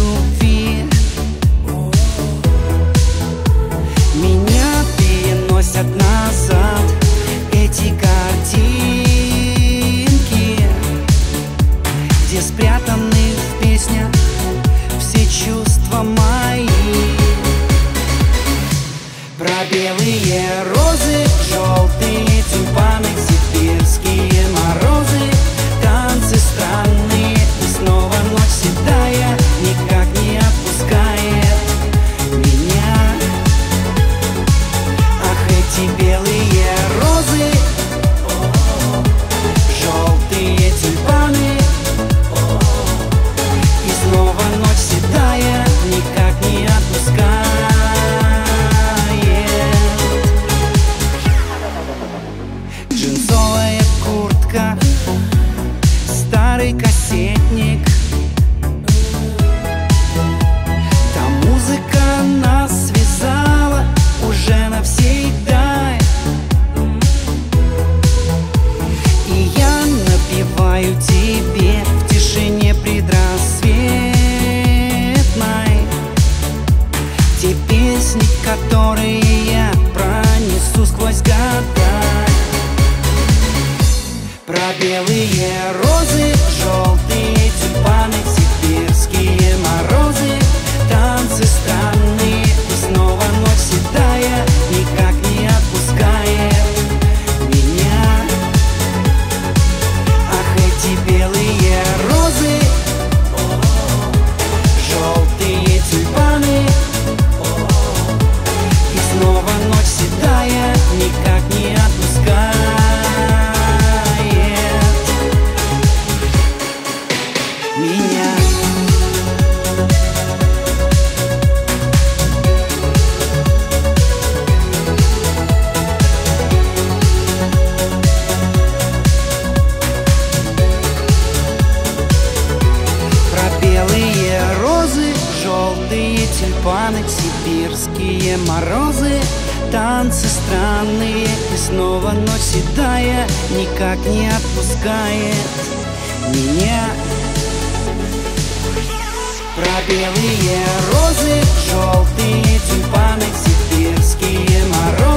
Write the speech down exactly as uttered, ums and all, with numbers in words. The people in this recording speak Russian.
любви. Меня переносят назад эти картинки, где спрятаны в песнях все чувства мои. Про белые розы, желтые тюльпаны, сибирские морозы, танцы странные, и снова ночь седая никак не отпускает меня. Ах, эти белые розы, желтые тюльпаны, и снова ночь седая никак не отпускает. Джинсовая куртка, старый кассетник, та музыка нас связала уже навсегда. И я напеваю тебе в тишине предрассветной те песни, которые я пронесу сквозь года. Про белые розы, желтые тюльпаны, сибирские морозы, танцы странные, и снова ночь седая никак не отпускает меня. Ах, эти белые розы, желтые тюльпаны, и снова ночь седая никак не отпускает меня. Про белые розы, желтые тюльпаны, сибирские морозы, танцы странные, и снова ночь седая никак не отпускает меня. Про белые розы, желтые тюльпаны, сибирские морозы,